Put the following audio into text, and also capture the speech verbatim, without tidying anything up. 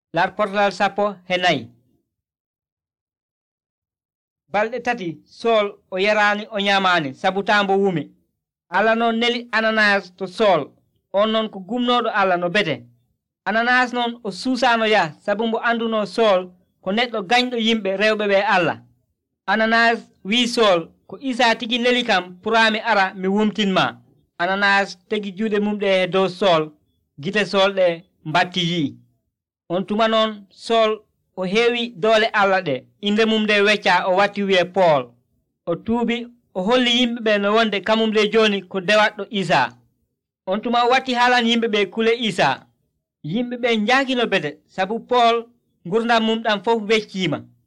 larportal sappo he nayi. Balɗe tati Sol o yarani o nyamani sabu tambo wumi. Allah non neli Ananias to Sol, on non ko gumnoɗo Allah no bete. Ananias non o susano ya sabu mbo anduno Sol ko neɗɗo gañɗo yimɓe rewɓe ɓe Allah. Ananias wi Sol ko Isa tigi neli kam purami ara mi wumtinma. Ananias tegi juuɗe mum ɗe dow Sol, gite Sol ɗe mbatti yi. On tuma noon Sol o heewi doole Allah ɗe, inde mum nde wecca o watti wiye Paul. O tuubi o holli yimɓe ɓe no wonde kamum nde joni ko dewatɗo Isa. On tuma o watti haalan yimɓe ɓe kule Isa. Yimɓe ɓe njaagino bete sabu Paul gurdam mum ɗam fof weccima.